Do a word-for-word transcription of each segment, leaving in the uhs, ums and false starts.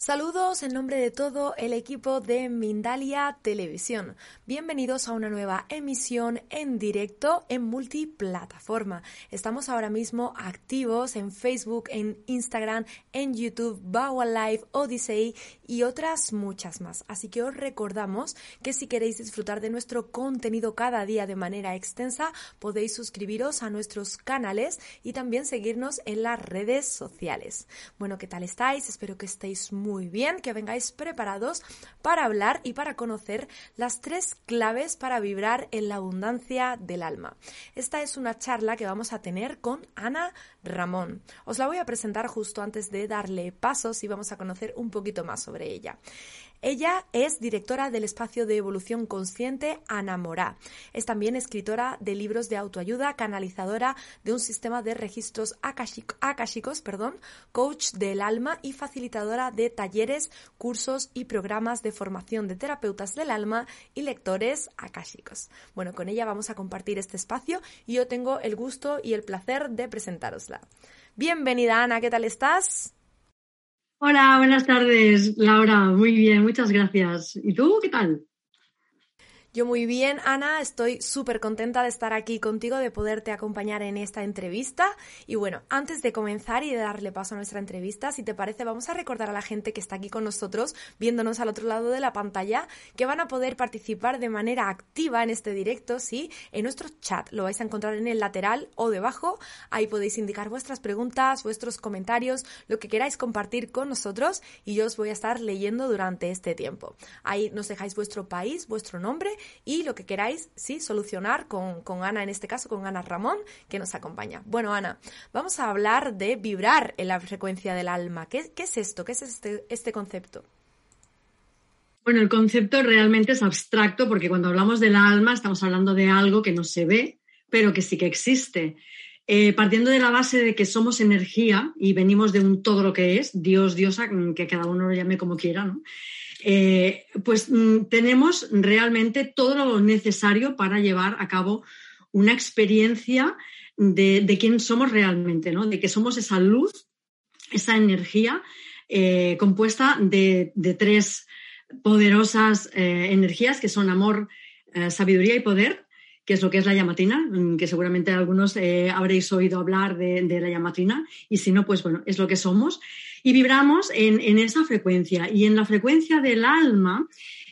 Saludos en nombre de todo el equipo de Mindalia Televisión. Bienvenidos a una nueva emisión en directo en multiplataforma. Estamos ahora mismo activos en Facebook, en Instagram, en YouTube, Bawa Live, Odyssey y otras muchas más. Así que os recordamos que si queréis disfrutar de nuestro contenido cada día de manera extensa, podéis suscribiros a nuestros canales y también seguirnos en las redes sociales. Bueno, ¿qué tal estáis? Espero que estéis muy Muy bien, que vengáis preparados para hablar y para conocer las tres claves para vibrar en la abundancia del alma. Esta es una charla que vamos a tener con Ana Ramón. Os la voy a presentar justo antes de darle pasos y vamos a conocer un poquito más sobre ella. Ella es directora del espacio de evolución consciente Anamorá. Es también escritora de libros de autoayuda, canalizadora de un sistema de registros akáshicos, perdón, coach del alma y facilitadora de talleres, cursos y programas de formación de terapeutas del alma y lectores akáshicos. Bueno, con ella vamos a compartir este espacio y yo tengo el gusto y el placer de presentárosla. Bienvenida, Ana, ¿qué tal estás? Hola, buenas tardes, Laura. Muy bien, muchas gracias. ¿Y tú qué tal? Yo muy bien, Ana, estoy súper contenta de estar aquí contigo, de poderte acompañar en esta entrevista. Y bueno, antes de comenzar y de darle paso a nuestra entrevista, si te parece, vamos a recordar a la gente que está aquí con nosotros, viéndonos al otro lado de la pantalla, que van a poder participar de manera activa en este directo, sí, en nuestro chat. Lo vais a encontrar en el lateral o debajo. Ahí podéis indicar vuestras preguntas, vuestros comentarios, lo que queráis compartir con nosotros y yo os voy a estar leyendo durante este tiempo. Ahí nos dejáis vuestro país, vuestro nombre y lo que queráis, sí, solucionar con, con Ana, en este caso con Ana Ramón, que nos acompaña. Bueno, Ana, vamos a hablar de vibrar en la frecuencia del alma. ¿Qué, qué es esto? ¿Qué es este, este concepto? Bueno, el concepto realmente es abstracto porque cuando hablamos del alma estamos hablando de algo que no se ve, pero que sí que existe. Eh, partiendo de la base de que somos energía y venimos de un todo lo que es, Dios, diosa, que cada uno lo llame como quiera, ¿no? Eh, pues mm, tenemos realmente todo lo necesario para llevar a cabo una experiencia de, de quién somos realmente, ¿no? De que somos esa luz, esa energía eh, compuesta de, de tres poderosas eh, energías que son amor, eh, sabiduría y poder, que es lo que es la llamatrina, que seguramente algunos eh, habréis oído hablar de, de la llamatrina, y si no, pues bueno, es lo que somos. Y vibramos en, en esa frecuencia. Y en la frecuencia del alma,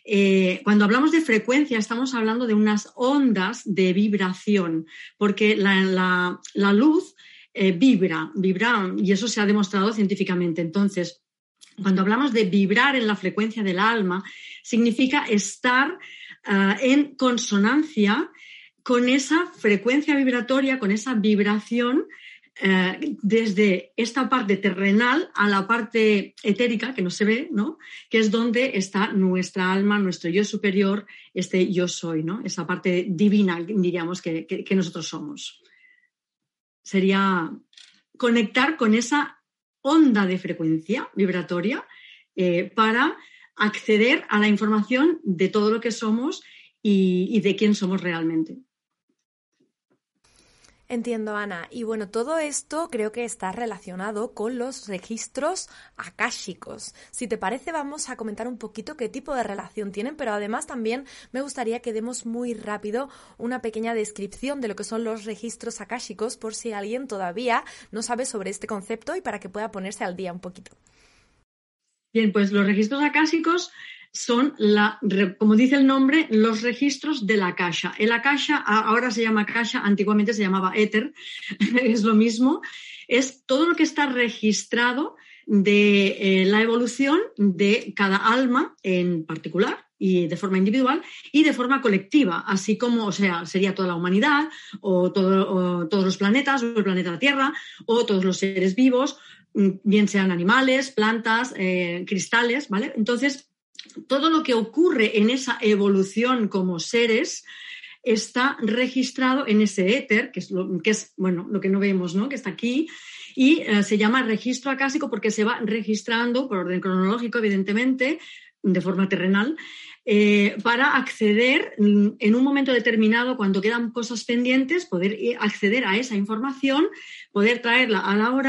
eh, cuando hablamos de frecuencia, estamos hablando de unas ondas de vibración, porque la, la, la luz eh, vibra, vibra, y eso se ha demostrado científicamente. Entonces, cuando hablamos de vibrar en la frecuencia del alma, significa estar uh, en consonancia con esa frecuencia vibratoria, con esa vibración, eh, desde esta parte terrenal a la parte etérica, que no se ve, ¿no? Que es donde está nuestra alma, nuestro yo superior, este yo soy, ¿no? Esa parte divina, diríamos, que, que, que nosotros somos. Sería conectar con esa onda de frecuencia vibratoria eh, para acceder a la información de todo lo que somos y, y de quién somos realmente. Entiendo, Ana. Y bueno, todo esto creo que está relacionado con los registros akáshicos. Si te parece, vamos a comentar un poquito qué tipo de relación tienen, pero además también me gustaría que demos muy rápido una pequeña descripción de lo que son los registros akáshicos por si alguien todavía no sabe sobre este concepto y para que pueda ponerse al día un poquito. Bien, pues los registros akáshicos son, la, como dice el nombre, los registros de la akasha. El akasha ahora se llama akasha, antiguamente se llamaba éter, es lo mismo. Es todo lo que está registrado de eh, la evolución de cada alma en particular y de forma individual y de forma colectiva, así como, o sea, sería toda la humanidad o, todo, o todos los planetas, o el planeta Tierra, o todos los seres vivos, bien sean animales, plantas, eh, cristales, ¿vale? Entonces, todo lo que ocurre en esa evolución como seres está registrado en ese éter, que es lo que es, bueno, lo que no vemos, ¿no? Que está aquí, y eh, se llama registro acásico porque se va registrando por orden cronológico, evidentemente, de forma terrenal, eh, para acceder en un momento determinado, cuando quedan cosas pendientes, poder acceder a esa información, poder traerla a la hora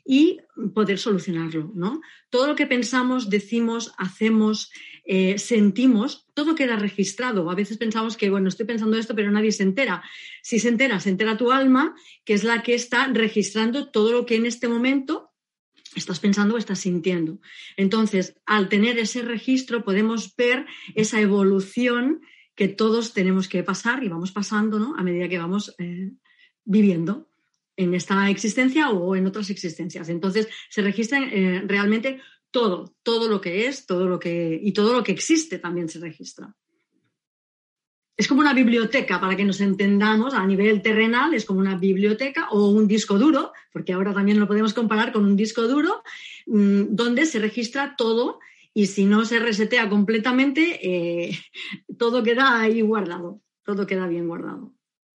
y poder solucionarlo, ¿no? Todo lo que pensamos, decimos, hacemos, eh, sentimos, todo queda registrado. A veces pensamos que, bueno, estoy pensando esto, pero nadie se entera. Si se entera, se entera tu alma, que es la que está registrando todo lo que en este momento estás pensando o estás sintiendo. Entonces, al tener ese registro, podemos ver esa evolución que todos tenemos que pasar y vamos pasando, ¿no? A medida que vamos eh, viviendo en esta existencia o en otras existencias. Entonces, se registra eh, realmente todo, todo lo que es, todo lo que, y todo lo que existe también se registra. Es como una biblioteca, para que nos entendamos, a nivel terrenal, es como una biblioteca o un disco duro, porque ahora también lo podemos comparar con un disco duro, mmm, donde se registra todo y si no se resetea completamente, eh, todo queda ahí guardado, todo queda bien guardado.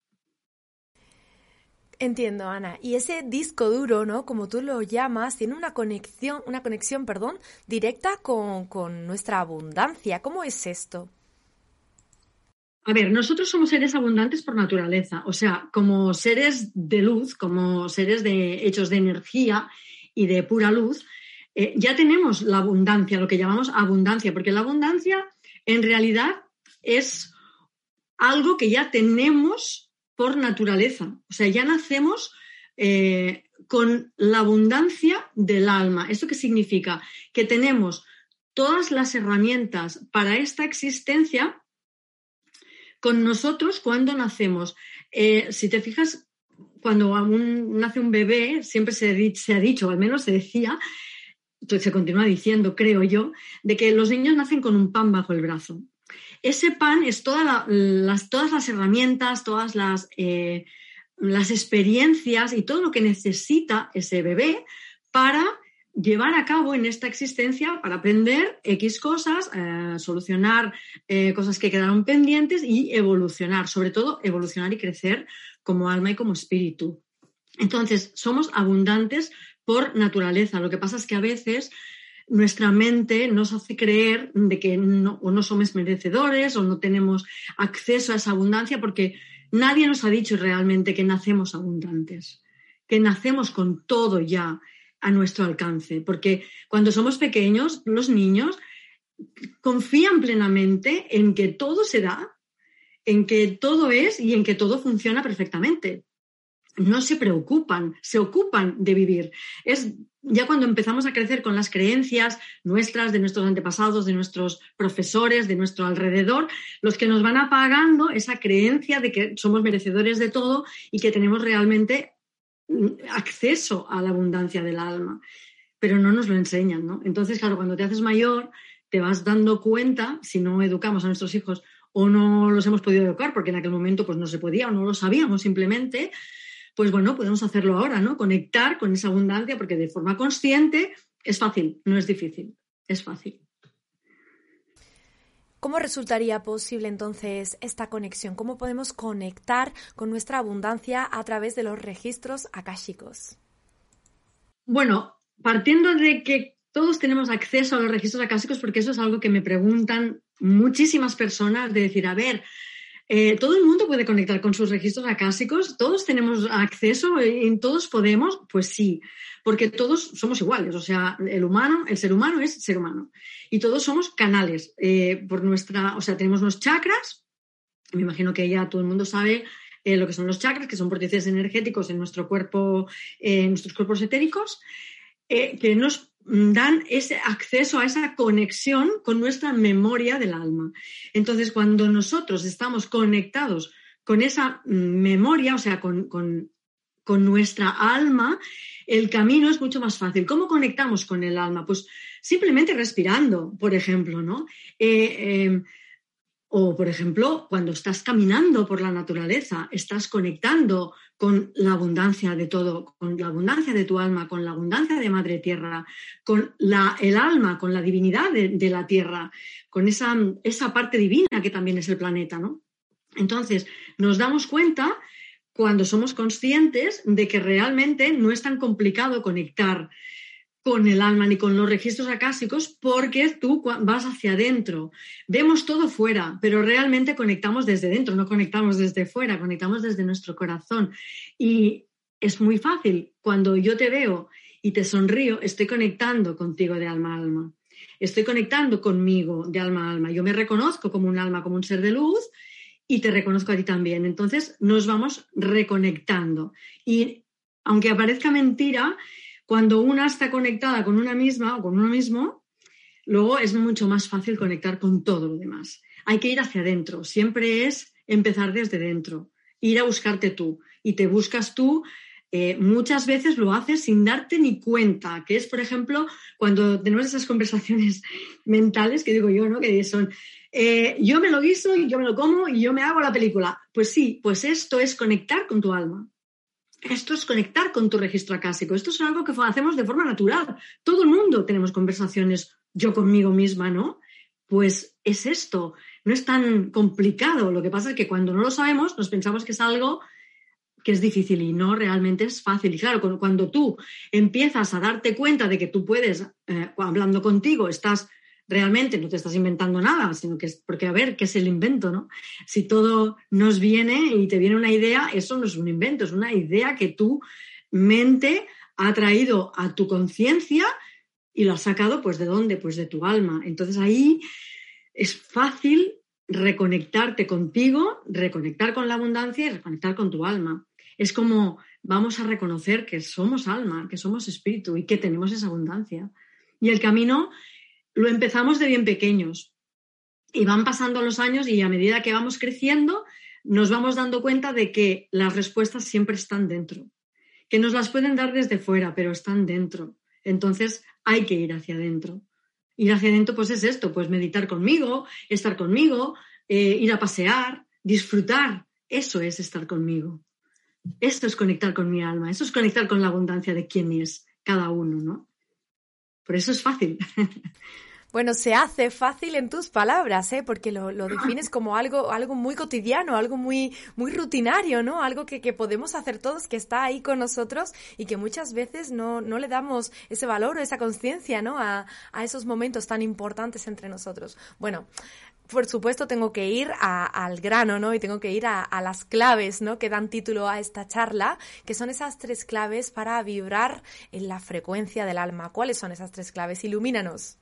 Entiendo, Ana. Y ese disco duro, ¿no? Como tú lo llamas, tiene una conexión, una conexión, perdón, directa con, con nuestra abundancia. ¿Cómo es esto? A ver, nosotros somos seres abundantes por naturaleza, o sea, como seres de luz, como seres de, hechos de energía y de pura luz, eh, ya tenemos la abundancia, lo que llamamos abundancia, porque la abundancia en realidad es algo que ya tenemos por naturaleza, o sea, ya nacemos eh, con la abundancia del alma. ¿Esto qué significa? Que tenemos todas las herramientas para esta existencia con nosotros cuando nacemos. Eh, si te fijas, cuando un, nace un bebé, siempre se, se ha dicho, o al menos se decía, se continúa diciendo, creo yo, de que los niños nacen con un pan bajo el brazo. Ese pan es toda la, las, todas las herramientas, todas las, eh, las experiencias y todo lo que necesita ese bebé para llevar a cabo en esta existencia, para aprender X cosas, eh, solucionar eh, cosas que quedaron pendientes y evolucionar, sobre todo evolucionar y crecer como alma y como espíritu. Entonces, somos abundantes por naturaleza. Lo que pasa es que a veces nuestra mente nos hace creer de que no, o no somos merecedores o no tenemos acceso a esa abundancia porque nadie nos ha dicho realmente que nacemos abundantes, que nacemos con todo ya a nuestro alcance, porque cuando somos pequeños, los niños confían plenamente en que todo se da, en que todo es y en que todo funciona perfectamente. No se preocupan, se ocupan de vivir. Es ya cuando empezamos a crecer con las creencias nuestras, de nuestros antepasados, de nuestros profesores, de nuestro alrededor, los que nos van apagando esa creencia de que somos merecedores de todo y que tenemos realmente acceso a la abundancia del alma, pero no nos lo enseñan, ¿no? Entonces, claro, cuando te haces mayor, te vas dando cuenta, si no educamos a nuestros hijos o no los hemos podido educar, porque en aquel momento pues no se podía o no lo sabíamos simplemente, pues bueno, podemos hacerlo ahora, ¿no? Conectar con esa abundancia, porque de forma consciente es fácil, no es difícil, es fácil. ¿Cómo resultaría posible entonces esta conexión? ¿Cómo podemos conectar con nuestra abundancia a través de los registros akáshicos? Bueno, partiendo de que todos tenemos acceso a los registros akáshicos, porque eso es algo que me preguntan muchísimas personas, de decir, a ver, eh, ¿todo el mundo puede conectar con sus registros akáshicos? ¿Todos tenemos acceso? ¿En todos podemos? Pues sí, porque todos somos iguales, o sea, el humano, el ser humano es ser humano y todos somos canales eh, por nuestra, o sea, tenemos unos chakras, me imagino que ya todo el mundo sabe eh, lo que son los chakras, que son vórtices energéticos en nuestro cuerpo, eh, en nuestros cuerpos etéricos, eh, que nos dan ese acceso a esa conexión con nuestra memoria del alma. Entonces, cuando nosotros estamos conectados con esa memoria, o sea, con, con, con nuestra alma, el camino es mucho más fácil. ¿Cómo conectamos con el alma? Pues simplemente respirando, por ejemplo, ¿no? Eh, eh, o, por ejemplo, cuando estás caminando por la naturaleza, estás conectando con la abundancia de todo, con la abundancia de tu alma, con la abundancia de Madre Tierra, con la, el alma, con la divinidad de, de la Tierra, con esa, esa parte divina que también es el planeta, ¿no? Entonces, nos damos cuenta cuando somos conscientes de que realmente no es tan complicado conectar con el alma ni con los registros akáshicos, porque tú vas hacia adentro. Vemos todo fuera, pero realmente conectamos desde dentro, no conectamos desde fuera, conectamos desde nuestro corazón. Y es muy fácil. Cuando yo te veo y te sonrío, estoy conectando contigo de alma a alma. Estoy conectando conmigo de alma a alma. Yo me reconozco como un alma, como un ser de luz y te reconozco a ti también. Entonces nos vamos reconectando. Y aunque aparezca mentira, cuando una está conectada con una misma o con uno mismo, luego es mucho más fácil conectar con todo lo demás. Hay que ir hacia adentro. Siempre es empezar desde dentro. Ir a buscarte tú. Y te buscas tú. Eh, muchas veces lo haces sin darte ni cuenta, que es, por ejemplo, cuando tenemos esas conversaciones mentales, que digo yo, ¿no? Que son, eh, yo me lo guiso y yo me lo como y yo me hago la película. Pues sí, pues esto es conectar con tu alma. Esto es conectar con tu registro acásico. Esto es algo que hacemos de forma natural. Todo el mundo tenemos conversaciones yo conmigo misma, ¿no? Pues es esto. No es tan complicado. Lo que pasa es que cuando no lo sabemos nos pensamos que es algo que es difícil y no, realmente es fácil. Y claro, cuando tú empiezas a darte cuenta de que tú puedes, eh, hablando contigo, estás realmente, no te estás inventando nada, sino que es, porque a ver, ¿qué es el invento, no? Si todo nos viene y te viene una idea, eso no es un invento, es una idea que tu mente ha traído a tu conciencia y lo has sacado, pues, ¿de dónde? Pues de tu alma. Entonces ahí es fácil reconectarte contigo, reconectar con la abundancia y reconectar con tu alma. Es como vamos a reconocer que somos alma, que somos espíritu y que tenemos esa abundancia. Y el camino lo empezamos de bien pequeños y van pasando los años y a medida que vamos creciendo nos vamos dando cuenta de que las respuestas siempre están dentro, que nos las pueden dar desde fuera, pero están dentro. Entonces hay que ir hacia adentro. Ir hacia adentro pues es esto, pues meditar conmigo, estar conmigo, eh, ir a pasear, disfrutar. Eso es estar conmigo. Esto es conectar con mi alma, eso es conectar con la abundancia de quién es cada uno, ¿no? Por eso es fácil. Bueno, se hace fácil en tus palabras, ¿eh? Porque lo, lo defines como algo, algo muy cotidiano, algo muy, muy rutinario, ¿no? Algo que, que podemos hacer todos, que está ahí con nosotros y que muchas veces no, no le damos ese valor o esa conciencia, ¿no? A, a esos momentos tan importantes entre nosotros. Bueno, por supuesto tengo que ir a, al grano, ¿no? Y tengo que ir a, a las claves, ¿no? Que dan título a esta charla, que son esas tres claves para vibrar en la frecuencia del alma. ¿Cuáles son esas tres claves? Ilumínanos.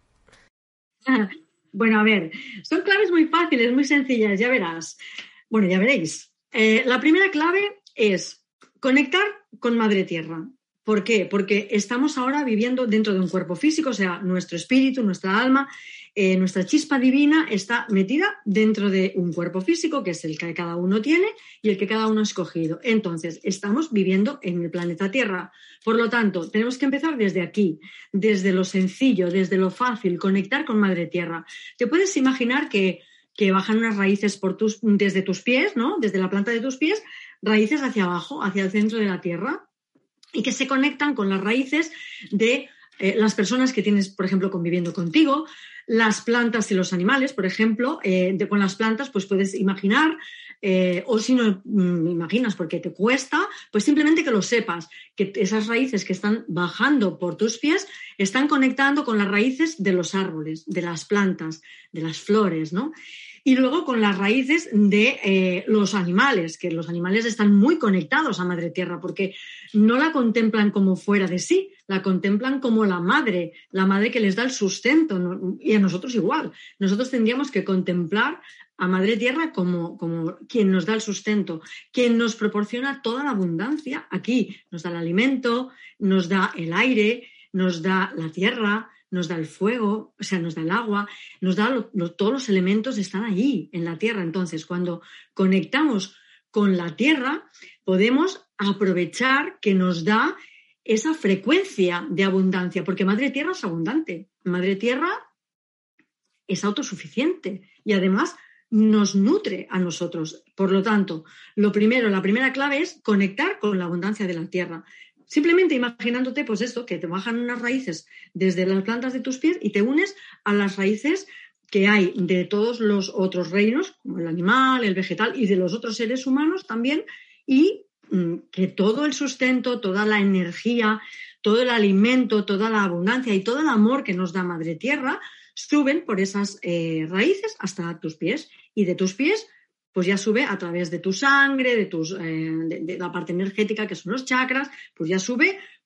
Bueno, a ver, son claves muy fáciles, muy sencillas, ya verás. Bueno, ya veréis. Eh, la primera clave es conectar con Madre Tierra. ¿Por qué? Porque estamos ahora viviendo dentro de un cuerpo físico, o sea, nuestro espíritu, nuestra alma, eh, nuestra chispa divina está metida dentro de un cuerpo físico, que es el que cada uno tiene y el que cada uno ha escogido. Entonces, estamos viviendo en el planeta Tierra. Por lo tanto, tenemos que empezar desde aquí, desde lo sencillo, desde lo fácil, conectar con Madre Tierra. Te puedes imaginar que, que bajan unas raíces por tus, desde tus pies, ¿no? Desde la planta de tus pies, raíces hacia abajo, hacia el centro de la Tierra, y que se conectan con las raíces de eh, las personas que tienes, por ejemplo, conviviendo contigo, las plantas y los animales, por ejemplo, eh, de, con las plantas pues puedes imaginar, eh, o si no mm, imaginas porque te cuesta, pues simplemente que lo sepas, que esas raíces que están bajando por tus pies están conectando con las raíces de los árboles, de las plantas, de las flores, ¿no? Y luego con las raíces de eh, los animales, que los animales están muy conectados a Madre Tierra porque no la contemplan como fuera de sí, la contemplan como la madre, la madre que les da el sustento, ¿no? Y a nosotros igual. Nosotros tendríamos que contemplar a Madre Tierra como, como quien nos da el sustento, quien nos proporciona toda la abundancia aquí. Nos da el alimento, nos da el aire, nos da la tierra, nos da el fuego, o sea, nos da el agua, nos da lo, lo, todos los elementos están allí en la tierra. Entonces, cuando conectamos con la tierra, podemos aprovechar que nos da esa frecuencia de abundancia, porque Madre Tierra es abundante. Madre Tierra es autosuficiente y además nos nutre a nosotros. Por lo tanto, lo primero, la primera clave es conectar con la abundancia de la tierra. Simplemente imaginándote, pues esto, que te bajan unas raíces desde las plantas de tus pies y te unes a las raíces que hay de todos los otros reinos, como el animal, el vegetal y de los otros seres humanos también, y mmm, que todo el sustento, toda la energía, todo el alimento, toda la abundancia y todo el amor que nos da Madre Tierra suben por esas eh, raíces hasta tus pies, y de tus pies pues ya sube a través de tu sangre, de, tus, eh, de, de la parte energética que son los chakras, pues ya sube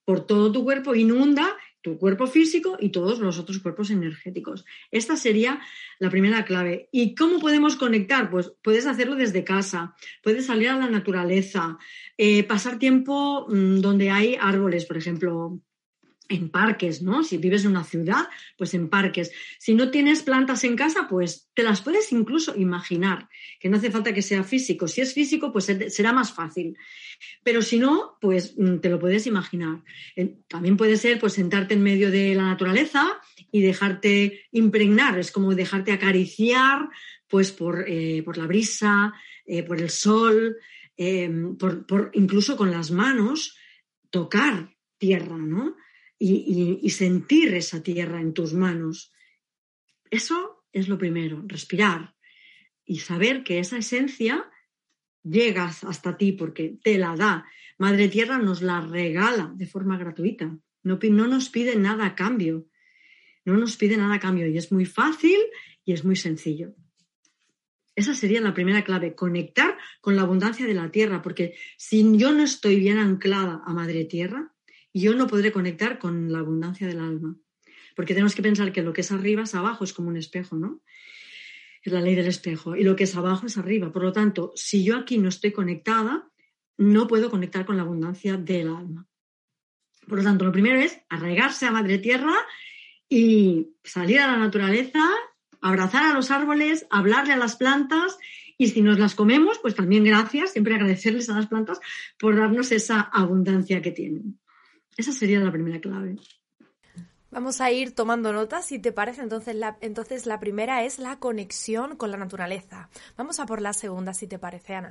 por todo tu cuerpo, inunda tu cuerpo físico y todos los otros cuerpos energéticos. Esta sería la primera clave. ¿Y cómo podemos conectar? Pues puedes hacerlo desde casa, puedes salir a la naturaleza, eh, pasar tiempo mmm, donde hay árboles, por ejemplo, en parques, ¿no? Si vives en una ciudad, pues en parques. Si no tienes plantas en casa, pues te las puedes incluso imaginar, que no hace falta que sea físico. Si es físico, pues será más fácil. Pero si no, pues te lo puedes imaginar. También puede ser pues sentarte en medio de la naturaleza y dejarte impregnar, es como dejarte acariciar pues por, eh, por la brisa, eh, por el sol, eh, por, por incluso con las manos tocar tierra, ¿no? Y, y, y sentir esa tierra en tus manos. Eso es lo primero, respirar y saber que esa esencia llega hasta ti porque te la da. Madre Tierra nos la regala de forma gratuita. No, no nos pide nada a cambio. No nos pide nada a cambio y es muy fácil y es muy sencillo. Esa sería la primera clave, conectar con la abundancia de la Tierra, porque si yo no estoy bien anclada a Madre Tierra, yo no podré conectar con la abundancia del alma. Porque tenemos que pensar que lo que es arriba es abajo, es como un espejo, ¿no? Es la ley del espejo. Y lo que es abajo es arriba. Por lo tanto, si yo aquí no estoy conectada, no puedo conectar con la abundancia del alma. Por lo tanto, lo primero es arraigarse a Madre Tierra y salir a la naturaleza, abrazar a los árboles, hablarle a las plantas. Y si nos las comemos, pues también gracias, siempre agradecerles a las plantas por darnos esa abundancia que tienen. Esa sería la primera clave. Vamos a ir tomando notas, si te parece. Entonces la, entonces la primera es la conexión con la naturaleza. Vamos a por la segunda, si te parece, Ana.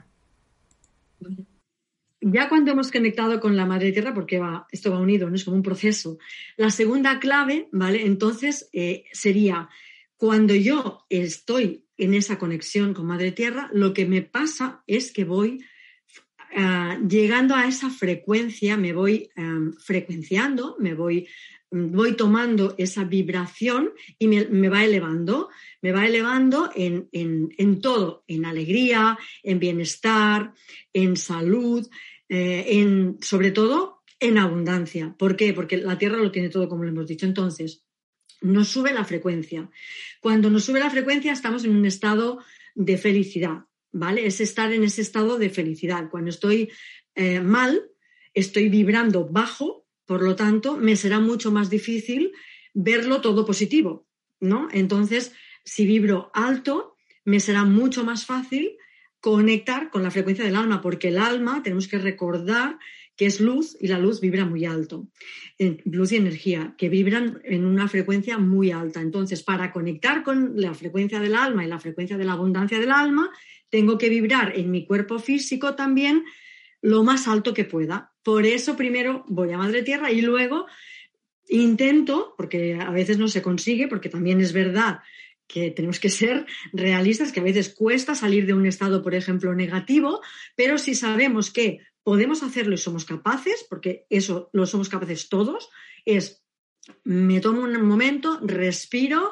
Ya cuando hemos conectado con la Madre Tierra, porque va, esto va unido, no es como un proceso. La segunda clave, ¿vale? Entonces eh, sería cuando yo estoy en esa conexión con Madre Tierra, lo que me pasa es que voy Uh, llegando a esa frecuencia, me voy um, frecuenciando, me voy, voy tomando esa vibración y me, me va elevando, me va elevando en, en, en todo, en alegría, en bienestar, en salud, eh, en, sobre todo en abundancia. ¿Por qué? Porque la Tierra lo tiene todo, como lo hemos dicho. Entonces, nos sube la frecuencia. Cuando nos sube la frecuencia estamos en un estado de felicidad. ¿Vale? Es estar en ese estado de felicidad. Cuando estoy eh, mal, estoy vibrando bajo, por lo tanto, me será mucho más difícil verlo todo positivo, ¿no? Entonces, si vibro alto, me será mucho más fácil conectar con la frecuencia del alma, porque el alma, tenemos que recordar que es luz y la luz vibra muy alto. Luz y energía, que vibran en una frecuencia muy alta. Entonces, para conectar con la frecuencia del alma y la frecuencia de la abundancia del alma, tengo que vibrar en mi cuerpo físico también lo más alto que pueda. Por eso primero voy a Madre Tierra y luego intento, porque a veces no se consigue, porque también es verdad que tenemos que ser realistas, que a veces cuesta salir de un estado, por ejemplo, negativo, pero si sabemos que podemos hacerlo y somos capaces, porque eso lo somos capaces todos, es me tomo un momento, respiro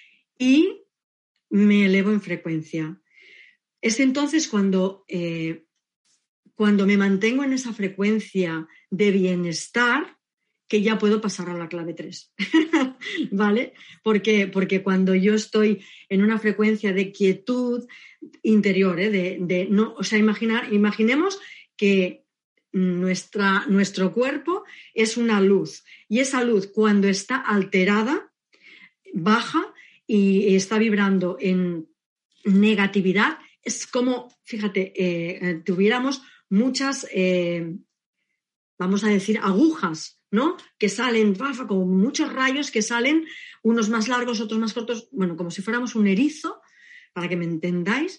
y me elevo en frecuencia. Es entonces cuando, eh, cuando me mantengo en esa frecuencia de bienestar que ya puedo pasar a la clave tres, ¿vale? Porque, porque cuando yo estoy en una frecuencia de quietud interior, ¿eh? de, de, no, o sea, imaginar, imaginemos que nuestra, nuestro cuerpo es una luz y esa luz cuando está alterada baja y está vibrando en negatividad. Es como, fíjate, eh, tuviéramos muchas, eh, vamos a decir, agujas, ¿no? Que salen, como muchos rayos que salen, unos más largos, otros más cortos, bueno, como si fuéramos un erizo, para que me entendáis.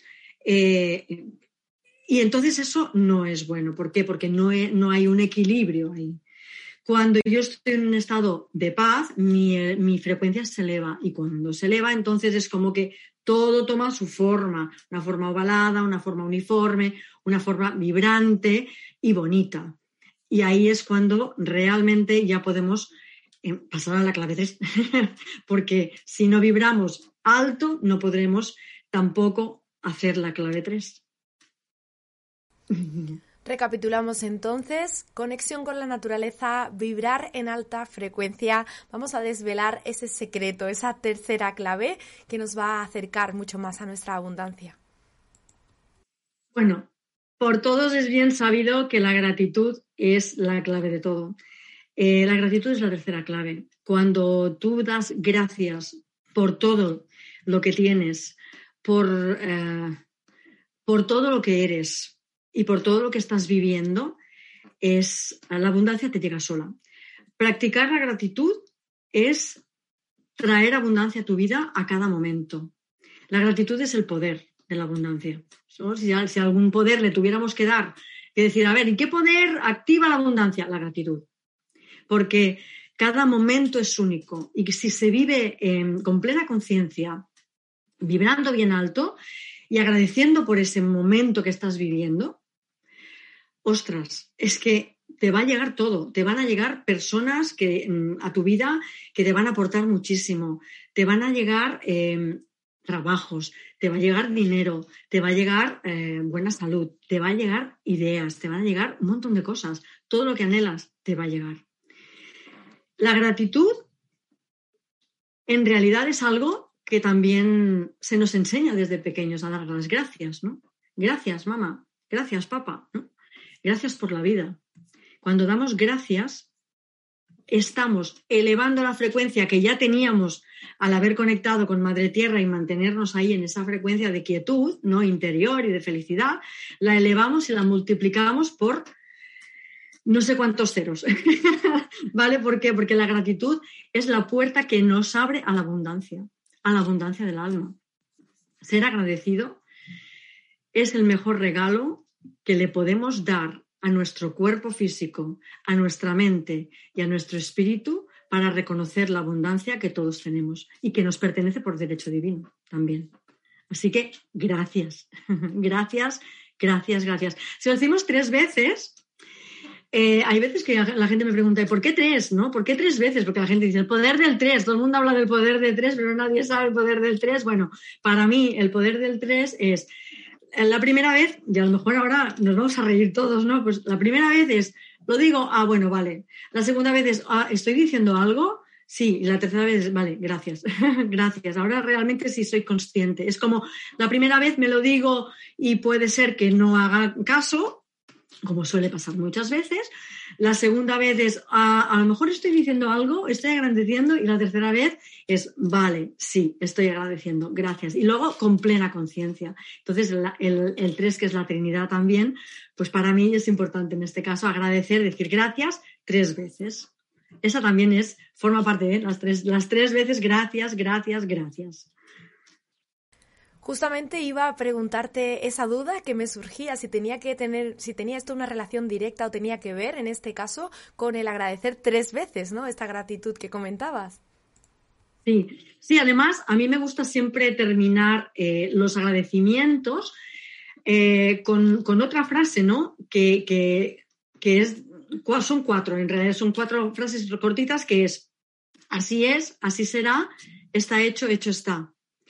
Eh, y entonces eso no es bueno. ¿Por qué? Porque no, he, no hay un equilibrio ahí. Cuando yo estoy en un estado de paz, mi, mi frecuencia se eleva y cuando se eleva, entonces es como que todo toma su forma, una forma ovalada, una forma uniforme, una forma vibrante y bonita. Y ahí es cuando realmente ya podemos pasar a la clave tres, porque si no vibramos alto, no podremos tampoco hacer la clave tres. Recapitulamos entonces, conexión con la naturaleza, vibrar en alta frecuencia. Vamos a desvelar ese secreto, esa tercera clave que nos va a acercar mucho más a nuestra abundancia. Bueno, por todos es bien sabido que la gratitud es la clave de todo. Eh, la gratitud es la tercera clave. Cuando tú das gracias por todo lo que tienes, por, eh, por todo lo que eres, y por todo lo que estás viviendo, es, la abundancia te llega sola. Practicar la gratitud es traer abundancia a tu vida a cada momento. La gratitud es el poder de la abundancia. ¿No? Si, si algún poder le tuviéramos que dar, que decir, a ver, ¿y qué poder activa la abundancia? La gratitud. Porque cada momento es único y si se vive eh, con plena conciencia, vibrando bien alto y agradeciendo por ese momento que estás viviendo, ostras, es que te va a llegar todo, te van a llegar personas que, a tu vida que te van a aportar muchísimo, te van a llegar eh, trabajos, te va a llegar dinero, te va a llegar eh, buena salud, te va a llegar ideas, te van a llegar un montón de cosas, todo lo que anhelas te va a llegar. La gratitud en realidad es algo que también se nos enseña desde pequeños a dar las gracias, ¿no? Gracias, mamá, gracias, papá, ¿no? Gracias por la vida. Cuando damos gracias, estamos elevando la frecuencia que ya teníamos al haber conectado con Madre Tierra y mantenernos ahí en esa frecuencia de quietud, ¿no? Interior y de felicidad, la elevamos y la multiplicamos por no sé cuántos ceros. ¿Vale? ¿Por qué? Porque la gratitud es la puerta que nos abre a la abundancia, a la abundancia del alma. Ser agradecido es el mejor regalo que le podemos dar a nuestro cuerpo físico, a nuestra mente y a nuestro espíritu para reconocer la abundancia que todos tenemos y que nos pertenece por derecho divino también. Así que gracias, gracias, gracias, gracias. Si lo decimos tres veces, eh, hay veces que la gente me pregunta, ¿por qué tres? ¿No? ¿Por qué tres veces? Porque la gente dice, el poder del tres, todo el mundo habla del poder del tres, pero nadie sabe el poder del tres. Bueno, para mí el poder del tres es... La primera vez, y a lo mejor ahora nos vamos a reír todos, ¿no? Pues la primera vez es, lo digo, ah, bueno, vale. La segunda vez es, ah, ¿estoy diciendo algo? Sí. Y la tercera vez es, vale, gracias, gracias. Ahora realmente sí soy consciente. Es como, la primera vez me lo digo y puede ser que no haga caso, como suele pasar muchas veces. La segunda vez es, ah, a lo mejor estoy diciendo algo, estoy agradeciendo, y la tercera vez es, vale, sí, estoy agradeciendo, gracias. Y luego con plena conciencia. Entonces, la, el, el tres, que es la Trinidad también, pues para mí es importante en este caso agradecer, decir gracias tres veces. Esa también es, forma parte de las tres, las tres veces gracias, gracias, gracias. Justamente iba a preguntarte esa duda que me surgía, si tenía que tener, si tenía esto una relación directa o tenía que ver, en este caso, con el agradecer tres veces, ¿no? Esta gratitud que comentabas. Sí, sí, además a mí me gusta siempre terminar eh, los agradecimientos eh, con, con otra frase, ¿no? Que, que, que es, son cuatro, en realidad son cuatro frases cortitas, que es, así es, así será, está hecho, hecho está.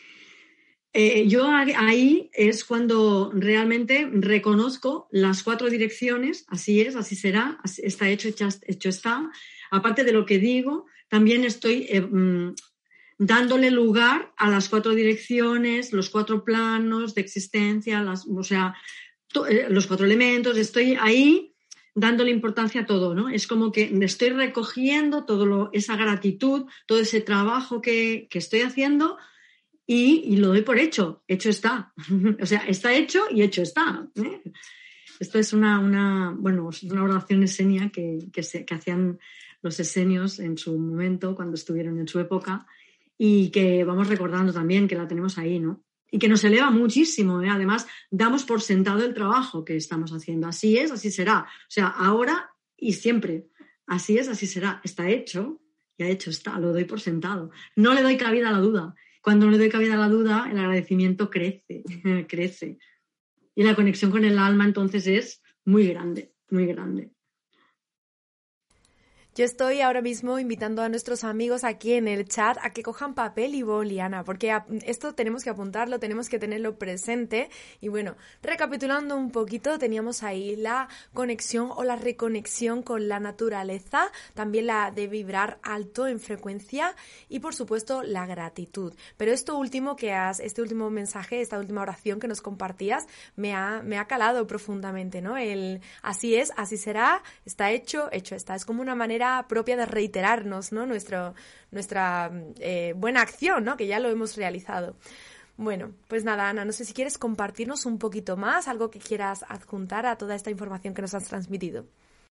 Eh, yo ahí es cuando realmente reconozco las cuatro direcciones, así es, así será, así está hecho, hecho está. Aparte de lo que digo, también estoy eh, dándole lugar a las cuatro direcciones, los cuatro planos de existencia, las, o sea, to, eh, los cuatro elementos, estoy ahí dándole importancia a todo, ¿no? Es como que estoy recogiendo todo esa gratitud, todo ese trabajo que, que estoy haciendo. Y, y lo doy por hecho, hecho está. O sea, está hecho y hecho está. ¿eh? Esto es una, una, bueno, una oración esenia que, que, se, que hacían los esenios en su momento, cuando estuvieron en su época, y que vamos recordando también, que la tenemos ahí, ¿no? Y que nos eleva muchísimo, ¿eh? Además, damos por sentado el trabajo que estamos haciendo. Así es, así será. O sea, ahora y siempre. Así es, así será. Está hecho, ya hecho está, lo doy por sentado. No le doy cabida a la duda. Cuando no le doy cabida a la duda, el agradecimiento crece, crece. Y la conexión con el alma entonces es muy grande, muy grande. Yo estoy ahora mismo invitando a nuestros amigos aquí en el chat a que cojan papel y boli, Ana, porque esto tenemos que apuntarlo, tenemos que tenerlo presente. Y bueno, recapitulando un poquito, teníamos ahí la conexión o la reconexión con la naturaleza, también la de vibrar alto en frecuencia y por supuesto la gratitud. Pero esto último que has, este último mensaje, esta última oración que nos compartías, me ha, me ha calado profundamente, ¿no? El así es, así será, está hecho, hecho está. Es como una manera propia de reiterarnos, ¿no? Nuestro, nuestra eh, buena acción, ¿no? Que ya lo hemos realizado. Bueno, pues nada, Ana, no sé si quieres compartirnos un poquito más, algo que quieras adjuntar a toda esta información que nos has transmitido.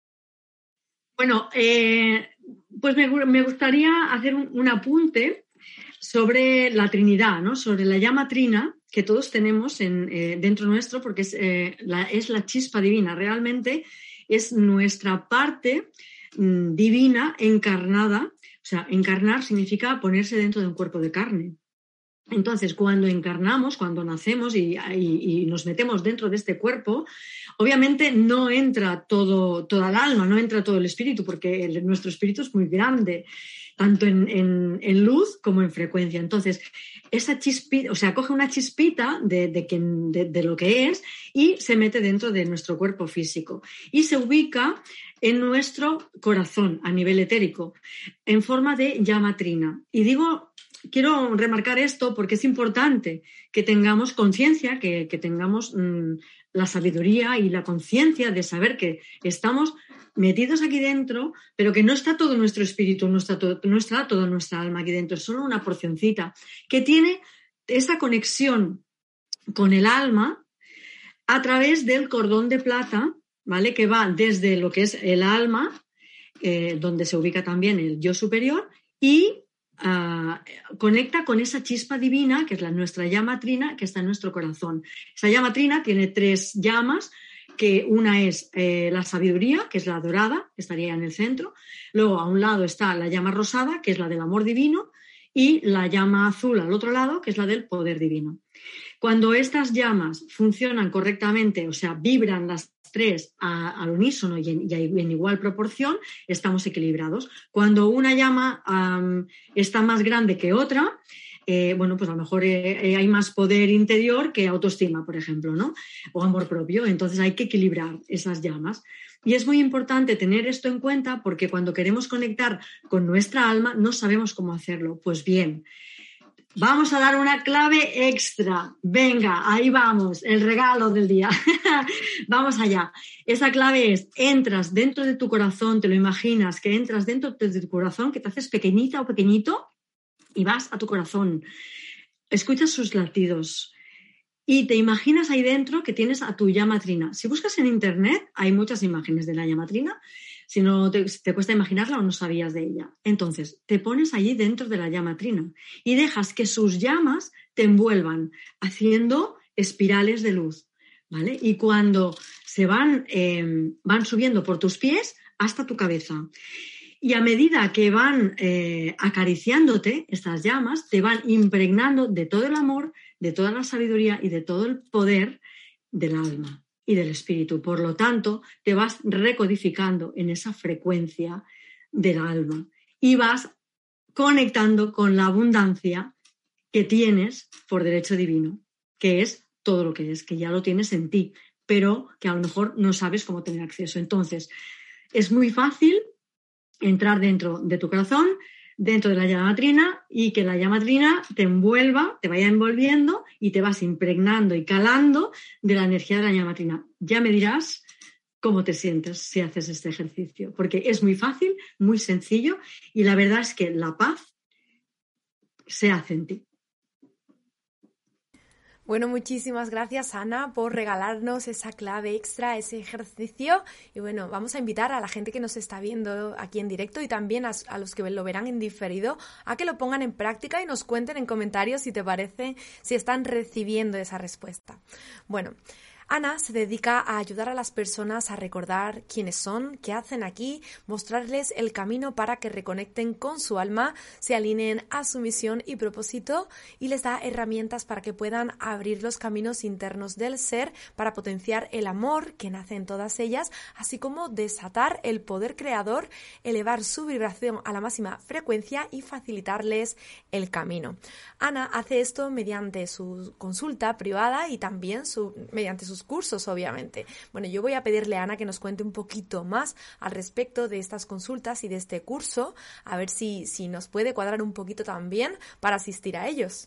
Bueno, eh, pues me, me gustaría hacer un, un apunte sobre la Trinidad, ¿no? Sobre la llama trina que todos tenemos en, eh, dentro nuestro, porque es, eh, la, es la chispa divina, realmente es nuestra parte divina encarnada. O sea, encarnar significa ponerse dentro de un cuerpo de carne. Entonces, cuando encarnamos, cuando nacemos y, y, y nos metemos dentro de este cuerpo, obviamente no entra todo, toda el alma, no entra todo el espíritu, porque el, nuestro espíritu es muy grande, tanto en, en, en luz como en frecuencia. Entonces, esa chispita, o sea, coge una chispita de, de, que, de, de lo que es y se mete dentro de nuestro cuerpo físico y se ubica en nuestro corazón a nivel etérico, en forma de llama trina. Y digo, quiero remarcar esto porque es importante que tengamos conciencia, que, que tengamos mmm, la sabiduría y la conciencia de saber que estamos metidos aquí dentro, pero que no está todo nuestro espíritu, no está, todo, no está toda nuestra alma aquí dentro, es solo una porcioncita que tiene esa conexión con el alma a través del cordón de plata, ¿vale? Que va desde lo que es el alma, eh, donde se ubica también el yo superior, y uh, conecta con esa chispa divina, que es la, nuestra llama trina, que está en nuestro corazón. Esa llama trina tiene tres llamas, que una es eh, la sabiduría, que es la dorada, que estaría en el centro. Luego a un lado está la llama rosada, que es la del amor divino, y la llama azul al otro lado, que es la del poder divino. Cuando estas llamas funcionan correctamente, o sea, vibran las tres a, al unísono y en, y en igual proporción, estamos equilibrados. Cuando una llama um, está más grande que otra, eh, bueno, pues a lo mejor eh, hay más poder interior que autoestima, por ejemplo, ¿no? O amor propio. Entonces hay que equilibrar esas llamas. Y es muy importante tener esto en cuenta porque cuando queremos conectar con nuestra alma no sabemos cómo hacerlo. Pues bien, vamos a dar una clave extra. Venga, ahí vamos, el regalo del día. Vamos allá. Esa clave es, entras dentro de tu corazón, te lo imaginas, que entras dentro de tu corazón, que te haces pequeñita o pequeñito y vas a tu corazón. Escuchas sus latidos y te imaginas ahí dentro que tienes a tu llama trina. Si buscas en internet, hay muchas imágenes de la llama trina. Si no te, te cuesta imaginarla o no sabías de ella. Entonces, te pones allí dentro de la llama trina y dejas que sus llamas te envuelvan, haciendo espirales de luz, ¿vale? Y cuando se van, eh, van subiendo por tus pies hasta tu cabeza. Y a medida que van eh, acariciándote, estas llamas, te van impregnando de todo el amor, de toda la sabiduría y de todo el poder del alma y del espíritu. Por lo tanto, te vas recodificando en esa frecuencia del alma y vas conectando con la abundancia que tienes por derecho divino, que es todo lo que es, que ya lo tienes en ti, pero que a lo mejor no sabes cómo tener acceso. Entonces, es muy fácil entrar dentro de tu corazón, dentro de la llama trina, y que la llama trina te envuelva, te vaya envolviendo y te vas impregnando y calando de la energía de la llama trina. Ya me dirás cómo te sientes si haces este ejercicio, porque es muy fácil, muy sencillo, y la verdad es que la paz se hace en ti. Bueno, muchísimas gracias, Ana, por regalarnos esa clave extra, ese ejercicio. Y bueno, vamos a invitar a la gente que nos está viendo aquí en directo y también a, a los que lo verán en diferido a que lo pongan en práctica y nos cuenten en comentarios si te parece, si están recibiendo esa respuesta. Bueno, Ana se dedica a ayudar a las personas a recordar quiénes son, qué hacen aquí, mostrarles el camino para que reconecten con su alma, se alineen a su misión y propósito y les da herramientas para que puedan abrir los caminos internos del ser para potenciar el amor que nace en todas ellas, así como desatar el poder creador, elevar su vibración a la máxima frecuencia y facilitarles el camino. Ana hace esto mediante su consulta privada y también su, mediante sus cursos, obviamente. Bueno, yo voy a pedirle a Ana que nos cuente un poquito más al respecto de estas consultas y de este curso, a ver si, si nos puede cuadrar un poquito también para asistir a ellos.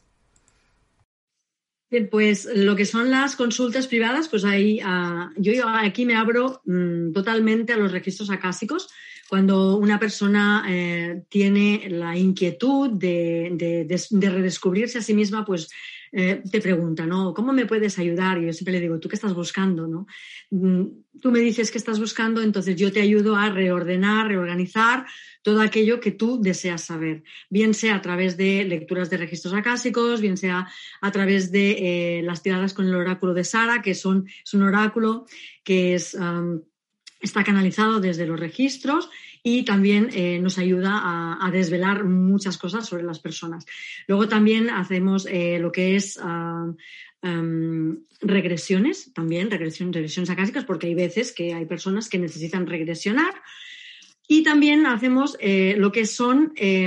Bien, pues lo que son las consultas privadas, pues ahí uh, yo aquí me abro um, totalmente a los registros acásicos. Cuando una persona eh, tiene la inquietud de, de, de, de redescubrirse a sí misma, pues eh, te pregunta, ¿no? ¿Cómo me puedes ayudar? Y yo siempre le digo, ¿tú qué estás buscando, no? Tú me dices qué estás buscando, entonces yo te ayudo a reordenar, reorganizar todo aquello que tú deseas saber, bien sea a través de lecturas de registros acásicos, bien sea a través de eh, las tiradas con el oráculo de Sara, que son, es un oráculo que es... Um, está canalizado desde los registros y también eh, nos ayuda a, a desvelar muchas cosas sobre las personas. Luego también hacemos eh, lo que es uh, um, regresiones, también regresiones, regresiones acásicas, porque hay veces que hay personas que necesitan regresionar. Y también hacemos eh, lo que son eh,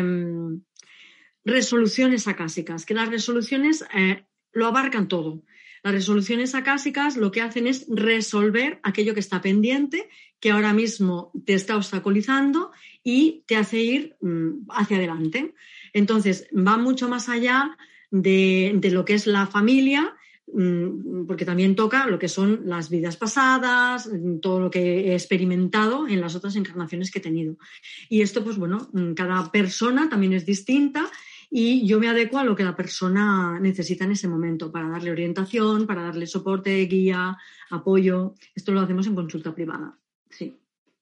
resoluciones acásicas, que las resoluciones eh, lo abarcan todo. Las resoluciones acásicas lo que hacen es resolver aquello que está pendiente, que ahora mismo te está obstaculizando y te hace ir mmm, hacia adelante. Entonces, va mucho más allá de, de lo que es la familia, mmm, porque también toca lo que son las vidas pasadas, todo lo que he experimentado en las otras encarnaciones que he tenido. Y esto, pues bueno, cada persona también es distinta. Y yo me adecuo a lo que la persona necesita en ese momento para darle orientación, para darle soporte, guía, apoyo. Esto lo hacemos en consulta privada, sí.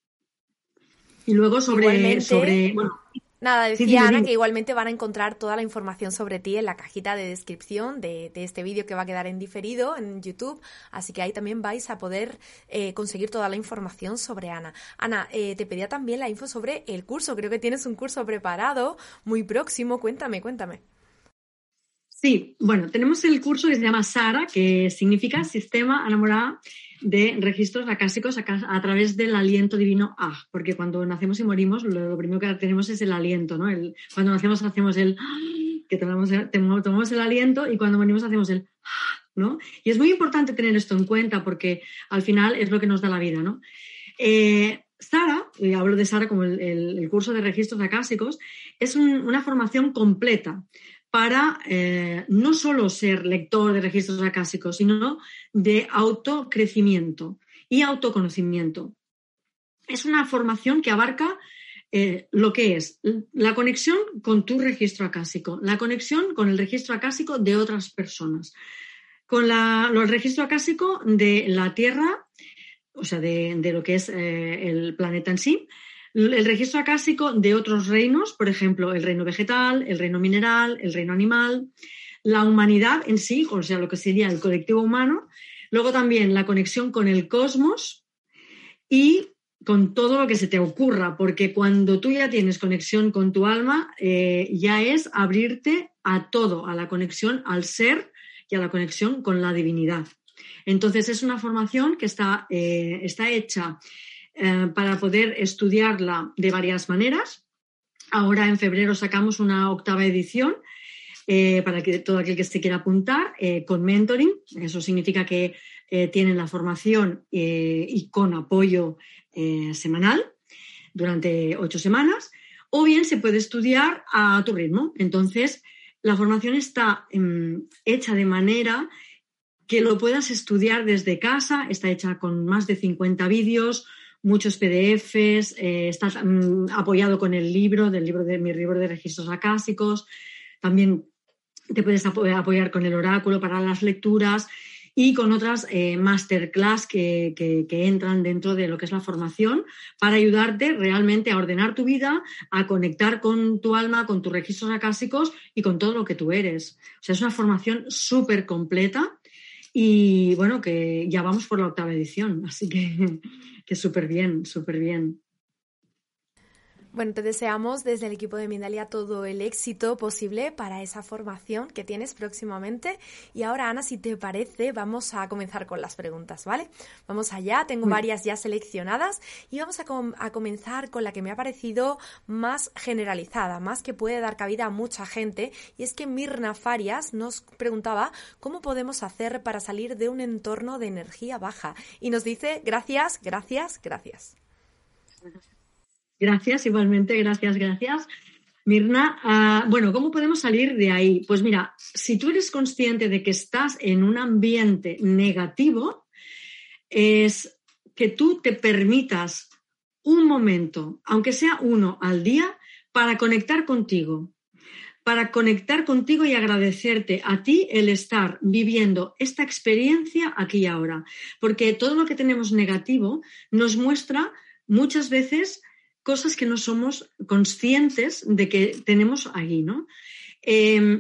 Y luego sobre... Igualmente, sobre bueno, nada, decía sí, dime, Ana dime. que igualmente van a encontrar toda la información sobre ti en la cajita de descripción de, de este vídeo que va a quedar en diferido en YouTube, así que ahí también vais a poder eh, conseguir toda la información sobre Ana. Ana, eh, te pedía también la info sobre el curso, creo que tienes un curso preparado muy próximo, cuéntame, cuéntame. Sí, bueno, tenemos el curso que se llama Sara, que significa Sistema Enamorada de Registros Acásicos a, a través del aliento divino Ah, porque cuando nacemos y morimos lo, lo primero que tenemos es el aliento, ¿no? El, cuando nacemos hacemos el que tomamos, tomamos el aliento y cuando morimos hacemos el ¿no? Y es muy importante tener esto en cuenta porque al final es lo que nos da la vida, ¿no? Eh, Sara, y hablo de Sara como el, el, el curso de registros acásicos, es un, una formación completa para eh, no solo ser lector de registros acásicos, sino de autocrecimiento y autoconocimiento. Es una formación que abarca eh, lo que es la conexión con tu registro acásico, la conexión con el registro acásico de otras personas, con la, el registro acásico de la Tierra, o sea, de, de lo que es eh, el planeta en sí, el registro acásico de otros reinos, por ejemplo, el reino vegetal, el reino mineral, el reino animal, la humanidad en sí, o sea, lo que sería el colectivo humano, luego también la conexión con el cosmos y con todo lo que se te ocurra, porque cuando tú ya tienes conexión con tu alma, eh, ya es abrirte a todo, a la conexión al ser y a la conexión con la divinidad. Entonces, es una formación que está, eh, está hecha Eh, para poder estudiarla de varias maneras. Ahora en febrero sacamos una octava edición eh, para que todo aquel que se quiera apuntar eh, con mentoring. Eso significa que eh, tienen la formación eh, y con apoyo eh, semanal durante ocho semanas, o bien se puede estudiar a tu ritmo. Entonces, la formación está eh, hecha de manera que lo puedas estudiar desde casa, está hecha con más de cincuenta vídeos, muchos P D Fs, eh, está um, apoyado con el libro, del libro de mi libro de registros acásicos. También te puedes apo- apoyar con el oráculo para las lecturas y con otras eh, masterclass que, que, que entran dentro de lo que es la formación para ayudarte realmente a ordenar tu vida, a conectar con tu alma, con tus registros acásicos y con todo lo que tú eres. O sea, es una formación súper completa. Y bueno, que ya vamos por la octava edición, así que, que súper bien, súper bien. Bueno, te deseamos desde el equipo de Mindalia todo el éxito posible para esa formación que tienes próximamente. Y ahora, Ana, si te parece, vamos a comenzar con las preguntas, ¿vale? Vamos allá, tengo varias ya seleccionadas y vamos a, com- a comenzar con la que me ha parecido más generalizada, más que puede dar cabida a mucha gente. Y es que Mirna Farias nos preguntaba cómo podemos hacer para salir de un entorno de energía baja. Y nos dice, gracias, gracias, gracias. Gracias, igualmente, gracias, gracias. Mirna, uh, bueno, ¿cómo podemos salir de ahí? Pues mira, si tú eres consciente de que estás en un ambiente negativo, es que tú te permitas un momento, aunque sea uno al día, para conectar contigo, para conectar contigo y agradecerte a ti el estar viviendo esta experiencia aquí y ahora. Porque todo lo que tenemos negativo nos muestra muchas veces cosas que no somos conscientes de que tenemos ahí, ¿no? Eh,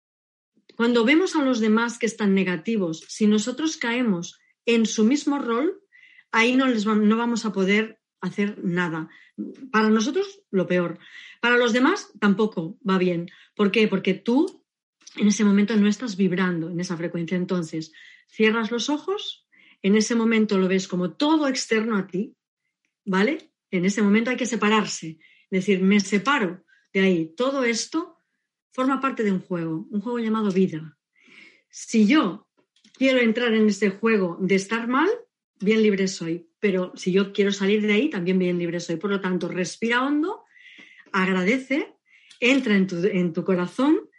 cuando vemos a los demás que están negativos, si nosotros caemos en su mismo rol, ahí no, les va, no vamos a poder hacer nada. Para nosotros, lo peor. Para los demás, tampoco va bien. ¿Por qué? Porque tú en ese momento no estás vibrando en esa frecuencia. Entonces, cierras los ojos, en ese momento lo ves como todo externo a ti, ¿vale? En ese momento hay que separarse, es decir, me separo de ahí. Todo esto forma parte de un juego, un juego llamado vida. Si yo quiero entrar en este juego de estar mal, bien libre soy, pero si yo quiero salir de ahí, también bien libre soy. Por lo tanto, respira hondo, agradece, entra en tu, en tu corazón,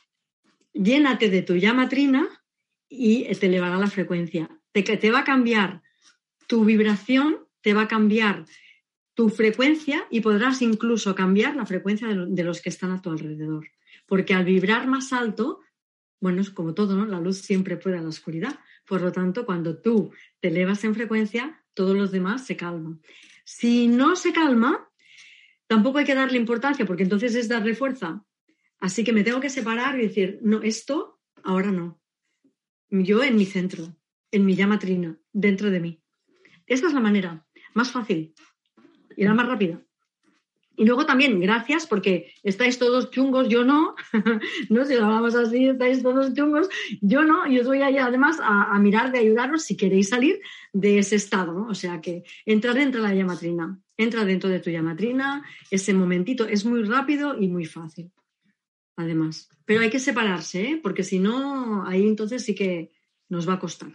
llénate de tu llama trina y te elevará la frecuencia. Te, te va a cambiar tu vibración, te va a cambiar tu frecuencia y podrás incluso cambiar la frecuencia de, lo, de los que están a tu alrededor. Porque al vibrar más alto, bueno, es como todo, ¿no? La luz siempre puede a la oscuridad. Por lo tanto, cuando tú te elevas en frecuencia, todos los demás se calman. Si no se calma, tampoco hay que darle importancia, porque entonces es darle fuerza. Así que me tengo que separar y decir, no, esto ahora no. Yo en mi centro, en mi llama trina, dentro de mí. Esta es la manera más fácil y la más rápida. Y luego también, gracias, porque estáis todos chungos, yo no, no, si lo hablamos así, estáis todos chungos, yo no, y os voy a ir además a, a mirar de ayudaros si queréis salir de ese estado, ¿no? O sea que entra dentro de la llama trina, entra dentro de tu llama trina, ese momentito es muy rápido y muy fácil, además. Pero hay que separarse, ¿eh? Porque si no, ahí entonces sí que nos va a costar.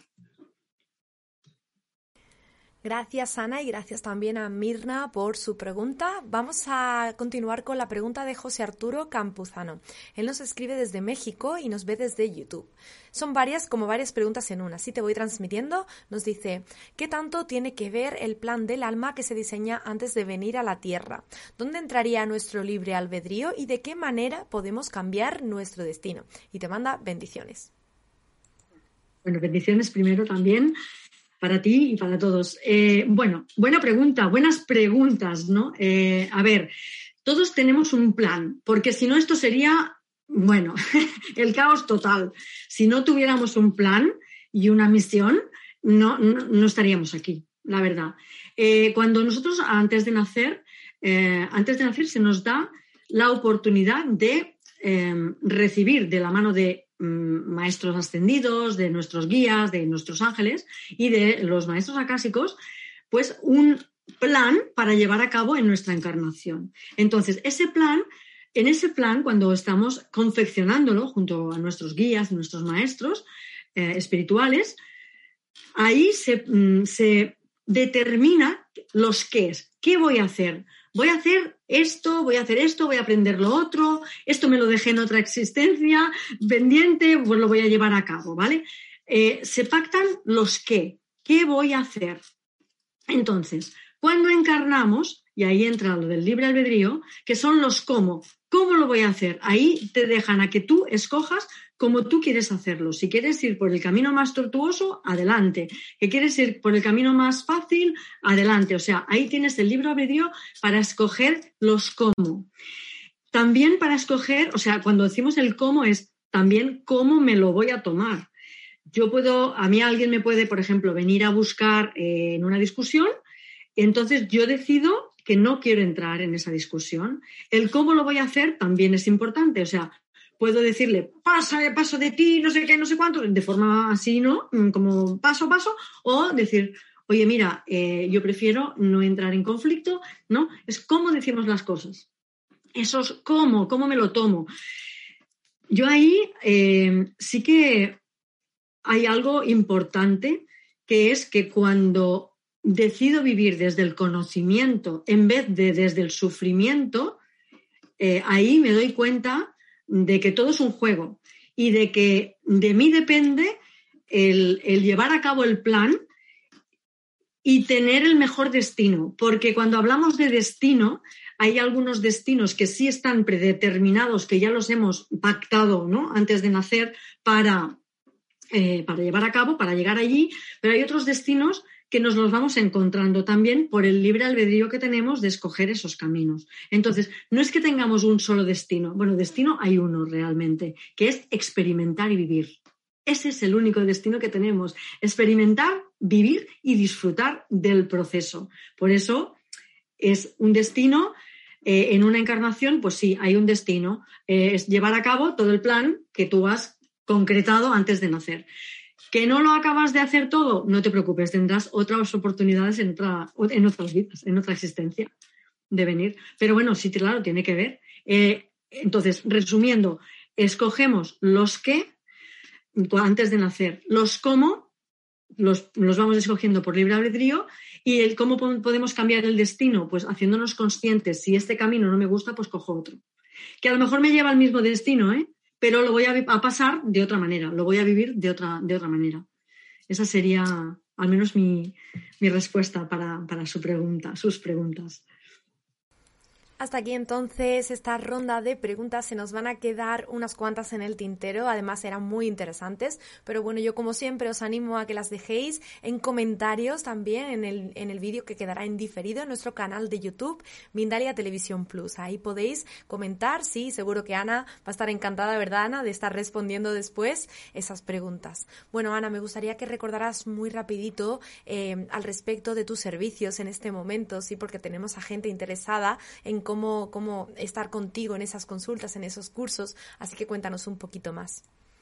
Gracias, Ana, y gracias también a Mirna por su pregunta. Vamos a continuar con la pregunta de José Arturo Campuzano. Él nos escribe desde México y nos ve desde YouTube. Son varias, como varias preguntas en una. Así te voy transmitiendo. Nos dice, ¿qué tanto tiene que ver el plan del alma que se diseña antes de venir a la Tierra? ¿Dónde entraría nuestro libre albedrío y de qué manera podemos cambiar nuestro destino? Y te manda bendiciones. Bueno, bendiciones primero también para ti y para todos. Eh, bueno, buena pregunta, buenas preguntas, ¿no? Eh, a ver, todos tenemos un plan, porque si no esto sería, bueno, el caos total. Si no tuviéramos un plan y una misión, no, no, no estaríamos aquí, la verdad. Eh, cuando nosotros antes de nacer, eh, antes de nacer se nos da la oportunidad de eh, recibir de la mano de maestros ascendidos, de nuestros guías, de nuestros ángeles y de los maestros acásicos, pues un plan para llevar a cabo en nuestra encarnación. Entonces, ese plan, en ese plan, cuando estamos confeccionándolo junto a nuestros guías, nuestros maestros eh, espirituales, ahí se, se determina los qués. ¿Qué voy a hacer? Voy a hacer esto, voy a hacer esto, voy a aprender lo otro, esto me lo dejé en otra existencia pendiente, pues lo voy a llevar a cabo, ¿vale? Eh, se pactan los qué, qué voy a hacer. Entonces, cuando encarnamos, y ahí entra lo del libre albedrío, que son los cómo, ¿cómo lo voy a hacer? Ahí te dejan a que tú escojas cómo tú quieres hacerlo. Si quieres ir por el camino más tortuoso, adelante. Si quieres ir por el camino más fácil, adelante. O sea, ahí tienes el libre albedrío para escoger los cómo. También para escoger, o sea, cuando decimos el cómo es también cómo me lo voy a tomar. yo puedo, a mí alguien me puede, por ejemplo, venir a buscar eh, en una discusión, entonces yo decido que no quiero entrar en esa discusión. El cómo lo voy a hacer también es importante, o sea, puedo decirle, pasa, paso de ti, no sé qué, no sé cuánto, de forma así, ¿no? Como paso a paso, o decir, oye, mira, eh, yo prefiero no entrar en conflicto, ¿no? Es cómo decimos las cosas. Eso es cómo, cómo me lo tomo. Yo ahí eh, sí que hay algo importante, que es que cuando decido vivir desde el conocimiento en vez de desde el sufrimiento, eh, ahí me doy cuenta de que todo es un juego y de que de mí depende el, el llevar a cabo el plan y tener el mejor destino, porque cuando hablamos de destino, hay algunos destinos que sí están predeterminados, que ya los hemos pactado, ¿no?, antes de nacer para, eh, para llevar a cabo, para llegar allí, pero hay otros destinos que nos los vamos encontrando también por el libre albedrío que tenemos de escoger esos caminos. Entonces, no es que tengamos un solo destino. Bueno, destino hay uno realmente, que es experimentar y vivir. Ese es el único destino que tenemos. Experimentar, vivir y disfrutar del proceso. Por eso es un destino, eh, en una encarnación, pues sí, hay un destino. Eh, es llevar a cabo todo el plan que tú has concretado antes de nacer. ¿Que no lo acabas de hacer todo? No te preocupes, tendrás otras oportunidades en, otra, en otras vidas, en otra existencia de venir. Pero bueno, sí, claro, tiene que ver. Eh, entonces, resumiendo, escogemos los qué antes de nacer, los cómo los, los vamos escogiendo por libre albedrío, y el cómo podemos cambiar el destino, pues haciéndonos conscientes, si este camino no me gusta, pues cojo otro. Que a lo mejor me lleva al mismo destino, ¿eh? Pero lo voy a, a pasar de otra manera, lo voy a vivir de otra, de otra manera. Esa sería al menos mi, mi respuesta para, para su pregunta, sus preguntas. Hasta aquí entonces esta ronda de preguntas. Se nos van a quedar unas cuantas en el tintero, además eran muy interesantes, pero bueno, yo como siempre os animo a que las dejéis en comentarios también en el, en el vídeo que quedará en diferido en nuestro canal de YouTube, Mindalia Televisión Plus. Ahí podéis comentar, sí, seguro que Ana va a estar encantada, ¿verdad, Ana?, de estar respondiendo después esas preguntas. Bueno, Ana, me gustaría que recordaras muy rapidito eh, al respecto de tus servicios en este momento, sí, porque tenemos a gente interesada en Cómo, cómo estar contigo en esas consultas, en esos cursos, así que cuéntanos un poquito más.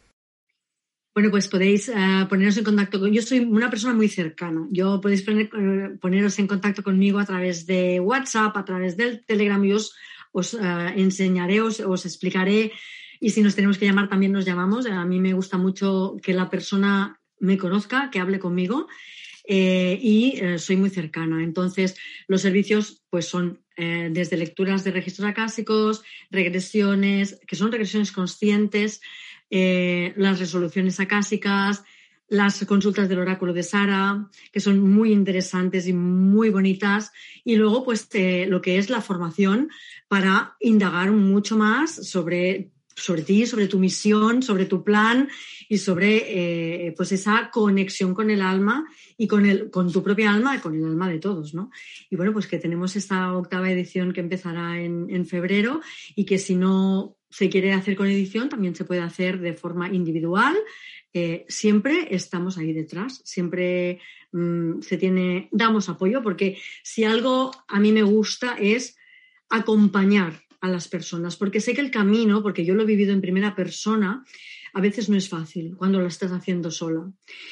Bueno, pues podéis uh, poneros en contacto con... Yo soy una persona muy cercana. Yo podéis poner, uh, poneros en contacto conmigo a través de WhatsApp, a través del Telegram, y os, os uh, enseñaré, os, os explicaré, y si nos tenemos que llamar también nos llamamos. A mí me gusta mucho que la persona me conozca, que hable conmigo, eh, y uh, soy muy cercana. Entonces, los servicios pues son Eh, desde lecturas de registros acásicos, regresiones, que son regresiones conscientes, eh, las resoluciones acásicas, las consultas del oráculo de Sara, que son muy interesantes y muy bonitas, y luego pues eh, lo que es la formación para indagar mucho más sobre, sobre ti, sobre tu misión, sobre tu plan y sobre eh, pues esa conexión con el alma y con, el, con tu propia alma y con el alma de todos, ¿no? Y bueno, pues que tenemos esta octava edición que empezará en, en febrero, y que si no se quiere hacer con edición también se puede hacer de forma individual. Eh, siempre estamos ahí detrás, siempre mmm, se tiene, damos apoyo, porque si algo a mí me gusta es acompañar a las personas, porque sé que el camino, porque yo lo he vivido en primera persona, a veces no es fácil cuando lo estás haciendo sola.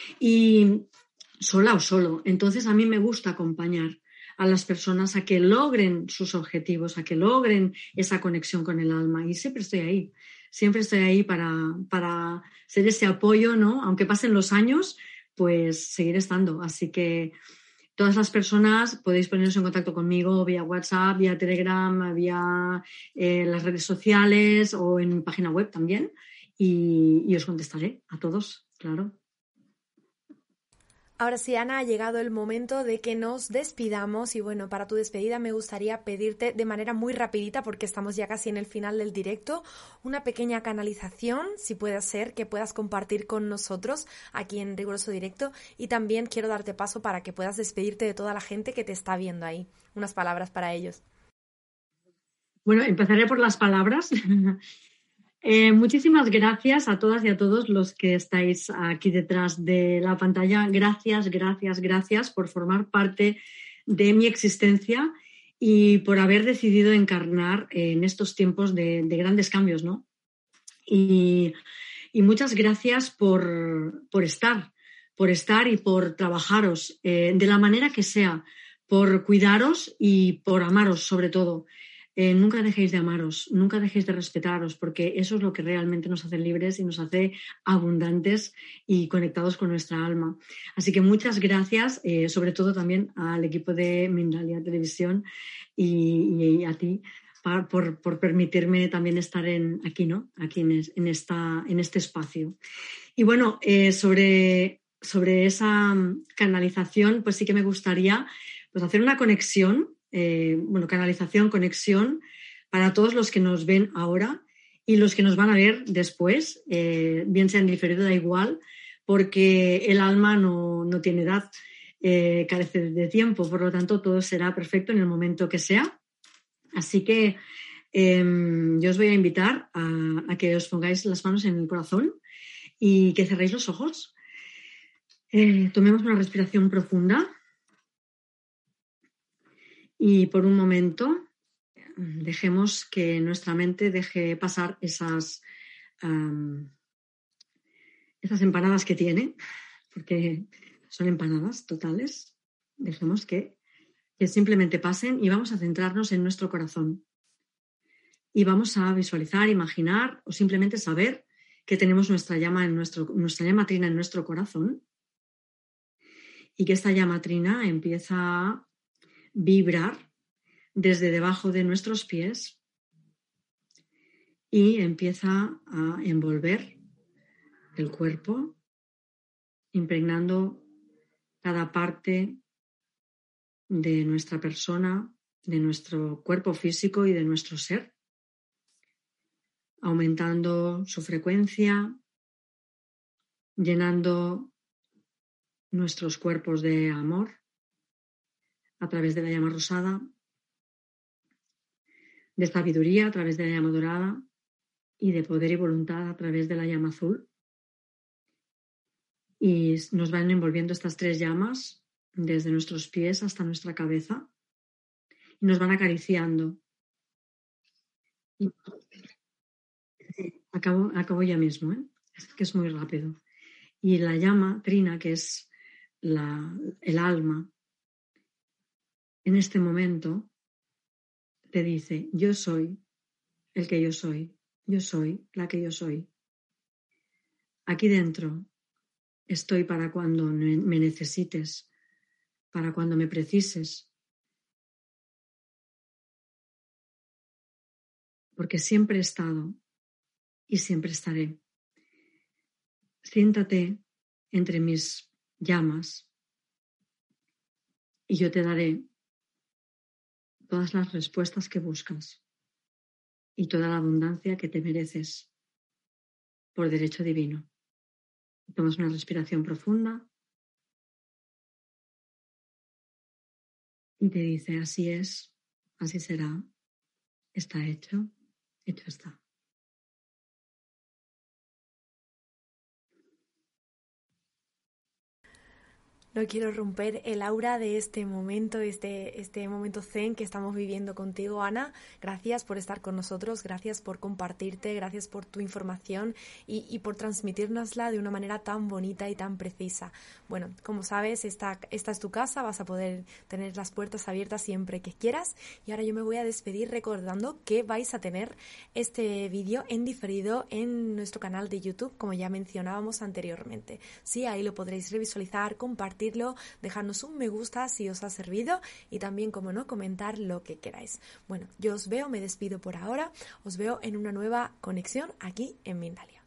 Y sola o solo. Entonces, a mí me gusta acompañar a las personas a que logren sus objetivos, a que logren esa conexión con el alma. Y siempre estoy ahí, siempre estoy ahí para, para ser ese apoyo, ¿no? Aunque pasen los años, pues seguir estando. Así que todas las personas podéis poneros en contacto conmigo vía WhatsApp, vía Telegram, vía eh, las redes sociales o en mi página web también, y, y os contestaré a todos, claro. Ahora sí, Ana, ha llegado el momento de que nos despidamos, y bueno, para tu despedida me gustaría pedirte de manera muy rapidita, porque estamos ya casi en el final del directo, una pequeña canalización, si puede ser, que puedas compartir con nosotros aquí en Riguroso Directo, y también quiero darte paso para que puedas despedirte de toda la gente que te está viendo ahí. Unas palabras para ellos. Bueno, empezaré por las palabras. Eh, muchísimas gracias a todas y a todos los que estáis aquí detrás de la pantalla. Gracias, gracias, gracias por formar parte de mi existencia y por haber decidido encarnar en estos tiempos de, de grandes cambios, ¿no? Y, y muchas gracias por, por estar, por estar y por trabajaros eh, de la manera que sea, por cuidaros y por amaros sobre todo. Eh, nunca dejéis de amaros, nunca dejéis de respetaros, porque eso es lo que realmente nos hace libres y nos hace abundantes y conectados con nuestra alma. Así que muchas gracias, eh, sobre todo también al equipo de Mindalia Televisión y, y a ti para, por, por permitirme también estar en, aquí, ¿no? Aquí en, es, en, esta, en este espacio. Y bueno, eh, sobre, sobre esa canalización, pues sí que me gustaría pues, hacer una conexión. Eh, bueno, canalización, conexión para todos los que nos ven ahora y los que nos van a ver después, eh, bien sea en diferido, da igual, porque el alma no, no tiene edad, eh, carece de tiempo, por lo tanto todo será perfecto en el momento que sea. Así que eh, yo os voy a invitar a, a que os pongáis las manos en el corazón y que cerréis los ojos. Eh, tomemos una respiración profunda. Y por un momento dejemos que nuestra mente deje pasar esas, um, esas empanadas que tiene, porque son empanadas totales. Dejemos que, que simplemente pasen y vamos a centrarnos en nuestro corazón. Y vamos a visualizar, imaginar o simplemente saber que tenemos nuestra llama, en nuestro, nuestra llama trina en nuestro corazón y que esta llama trina empieza a vibrar desde debajo de nuestros pies y empieza a envolver el cuerpo, impregnando cada parte de nuestra persona, de nuestro cuerpo físico y de nuestro ser, aumentando su frecuencia, llenando nuestros cuerpos de amor a través de la llama rosada, de sabiduría a través de la llama dorada y de poder y voluntad a través de la llama azul. Y nos van envolviendo estas tres llamas desde nuestros pies hasta nuestra cabeza y nos van acariciando. Y acabo, acabo ya mismo, ¿eh? Es que es muy rápido. Y la llama trina, que es la, el alma, en este momento te dice, yo soy el que yo soy, yo soy la que yo soy. Aquí dentro estoy para cuando me necesites, para cuando me precises, porque siempre he estado y siempre estaré. Siéntate entre mis llamas y yo te daré todas las respuestas que buscas y toda la abundancia que te mereces por derecho divino. Tomas una respiración profunda y te dice, así es, así será, está hecho, hecho está. No quiero romper el aura de este momento, este, este momento zen que estamos viviendo contigo, Ana. Gracias por estar con nosotros, gracias por compartirte, gracias por tu información y, y por transmitírnosla de una manera tan bonita y tan precisa. Bueno, como sabes, esta, esta es tu casa, vas a poder tener las puertas abiertas siempre que quieras. Y ahora yo me voy a despedir recordando que vais a tener este vídeo en diferido en nuestro canal de YouTube, como ya mencionábamos anteriormente. Sí, ahí lo podréis revisualizar, compartir, dejarnos un me gusta si os ha servido y también, como no, comentar lo que queráis. Bueno, yo os veo, me despido por ahora, os veo en una nueva conexión aquí en Mindalia.